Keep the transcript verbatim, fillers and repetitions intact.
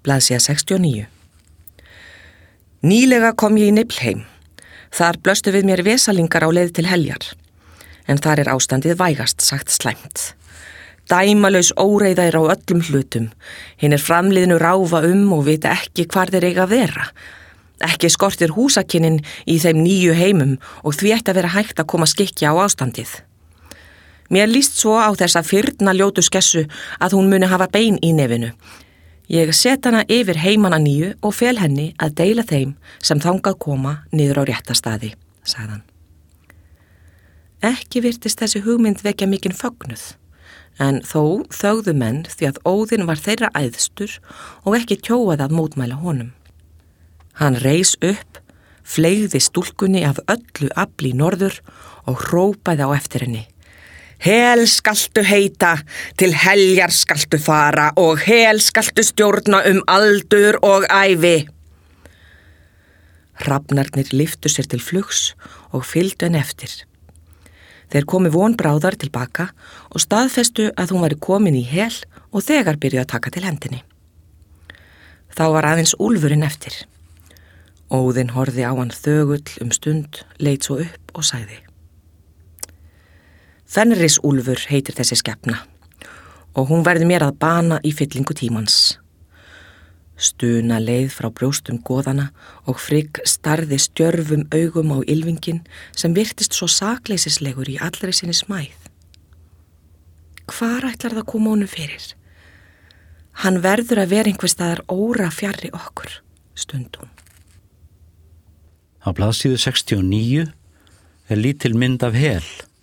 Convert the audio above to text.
Blaðsíða sextíu og níu. Nýlega kom ég í Niflheim. Þar blöstu við mér vesalingar á leið til Heljar. En þar er ástandið vægast sagt slæmt. Dæmalaus óreiða er á öllum hlutum. Hinn er framliðinu ráfa um og vita ekki hvar þeir eiga að vera. Ekki skortir húsakynnin í þeim nýju heimum og því ætti að vera hægt að koma skikja á ástandið. Mér líst svo á þessa fyrna ljótu skessu að hún muni hafa bein í nefinu. Ég set hana yfir heimana nýju og fel henni að deila þeim sem þangað koma niður á rétta staði, sagði hann. Ekki virtist þessi hugmynd vekja mikinn fögnuð, en þó þögðu menn því að Óðinn var þeirra æðstur og ekki tjóað að mótmæla honum. Hann reis upp, fleygði stúlkunni af öllu afli í norður og hrópaði á eftir henni. Hel skaltu heita, til Heljar skaltu fara og hel skaltu stjórna um aldur og ævi. Hrafnarnir lyftu sér til flugs og fylgdu henni eftir. Þeir komu vonbráðar tilbaka og staðfestu að hún væri komin í hel og þegar byrjuðu að taka til hendinni. Þá var aðeins úlfurinn eftir. Óðinn horfði á hann þögull um stund, leit svo upp og sagði: Fenrisúlfur heitir þessi skepna og hún verði mér að bana í fyllingu tímans. Stuna leið frá brjóstum goðana og Frigg starði stjörfum augum á ylfingin sem virtist svo sakleysislegur í allri sinni smæð. Hvar ætlar það koma honum fyrir? Hann verður að vera einhvers staðar óra fjarri okkur, stund hún. Á blaðsíðu sextíu og níu er lítil mynd af Hel.